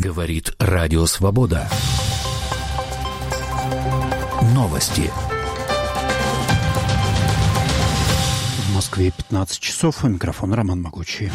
Говорит Радио Свобода. Новости. В Москве 15 часов. Микрофон Роман Могучий.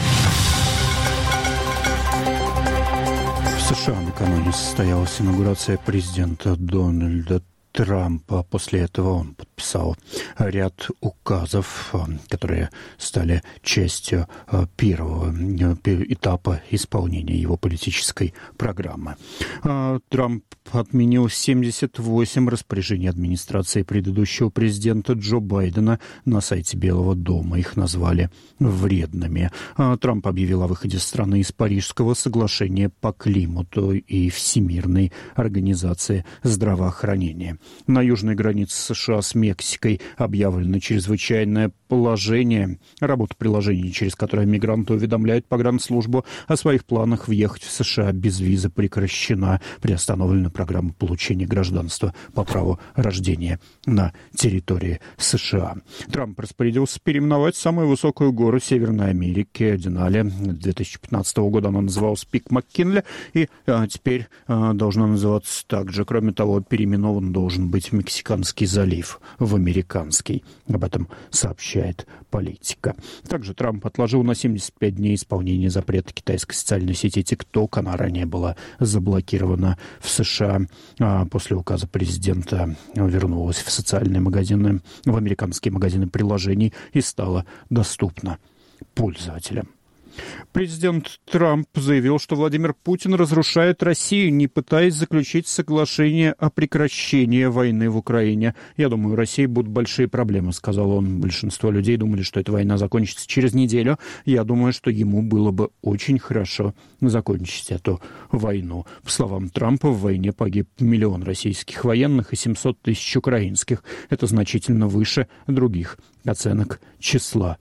В США накануне состоялась инаугурация президента Дональда Трампа. После этого он подписал ряд указов, которые стали частью первого этапа исполнения его политической программы. Трамп отменил 78 распоряжений администрации предыдущего президента Джо Байдена на сайте Белого дома. Их назвали вредными. Трамп объявил о выходе страны из Парижского соглашения по климату и Всемирной организации здравоохранения. На южной границе США с Мексикой объявлено чрезвычайное положение. Работа приложений, через которое мигранты уведомляют погранслужбу о своих планах въехать в США без визы, прекращена. Приостановлена программа получения гражданства по праву рождения на территории США. Трамп распорядился переименовать самую высокую гору Северной Америки, Денали. 2015 года она называлась Пик Маккинли, и теперь должна называться так же. Кроме того, переименован должен быть Мексиканский залив в американский. Об этом сообщает Политика. Также Трамп отложил на 75 дней исполнение запрета китайской социальной сети TikTok. Она ранее была заблокирована в США. После указа президента вернулась в социальные магазины, в американские магазины приложений и стала доступна пользователям. Президент Трамп заявил, что Владимир Путин разрушает Россию, не пытаясь заключить соглашение о прекращении войны в Украине. «Я думаю, у России будут большие проблемы», — сказал он. Большинство людей думали, что эта война закончится через неделю. Я думаю, что ему было бы очень хорошо закончить эту войну. По словам Трампа, в войне погиб 1 миллион российских военных и 700 тысяч украинских. Это значительно выше других оценок числа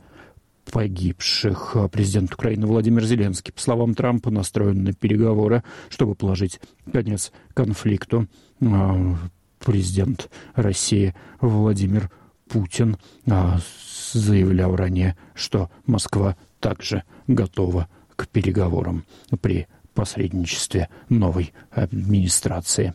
погибших. Президент Украины Владимир Зеленский, по словам Трампа, настроен на переговоры, чтобы положить конец конфликту. Президент России Владимир Путин заявлял ранее, что Москва также готова к переговорам при посредничестве новой администрации.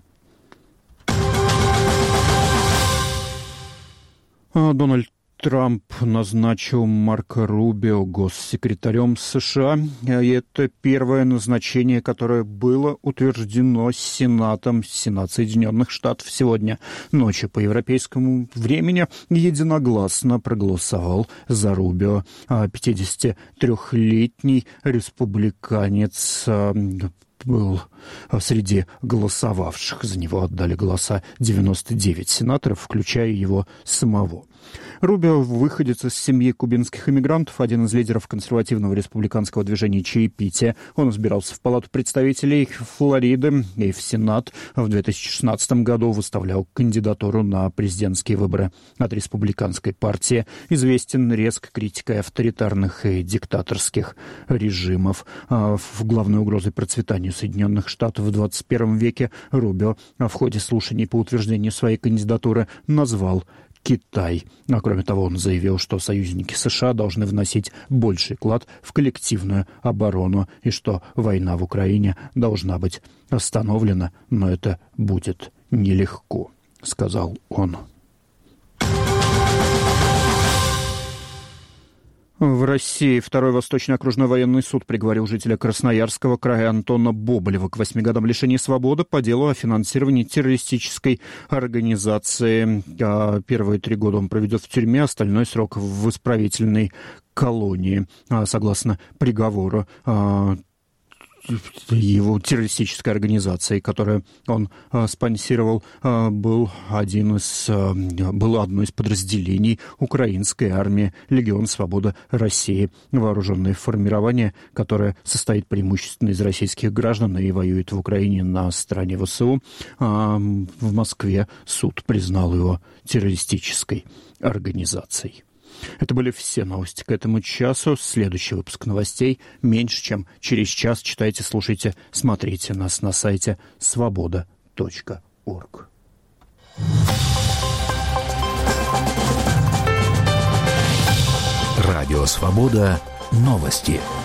Дональд Трамп назначил Марко Рубио госсекретарем США. И это первое назначение, которое было утверждено Сенатом. Сенат Соединенных Штатов сегодня ночью по европейскому времени единогласно проголосовал за Рубио. 53-летний республиканец был среди голосовавших. За него отдали голоса 99 сенаторов, включая его самого. Рубио выходец из семьи кубинских иммигрантов, один из лидеров консервативного республиканского движения «Чаепитие». Он избирался в Палату представителей Флориды и в Сенат. В 2016 году выставлял кандидатуру на президентские выборы от республиканской партии. Известен резкой критикой авторитарных и диктаторских режимов. Главной угрозой процветанию Соединенных Штатов в 21 веке Рубио в ходе слушаний по утверждению своей кандидатуры назвал Китай. Кроме того, он заявил, что союзники США должны вносить больший вклад в коллективную оборону и что война в Украине должна быть остановлена, но это будет нелегко, сказал он. В России Второй Восточный окружной военный суд приговорил жителя Красноярского края Антона Боболева к 8 годам лишения свободы по делу о финансировании террористической организации. Первые 3 года он проведет в тюрьме, остальной срок в исправительной колонии. Согласно приговору, его террористической организацией, которую он спонсировал, было одно из подразделений украинской армии «Легион Свобода России», вооруженное формирование, которое состоит преимущественно из российских граждан и воюет в Украине на стороне ВСУ. В Москве суд признал его террористической организацией. Это были все новости к этому часу. Следующий выпуск новостей меньше, чем через час. Читайте, слушайте, смотрите нас на сайте svoboda.org. Радио «Свобода». Новости.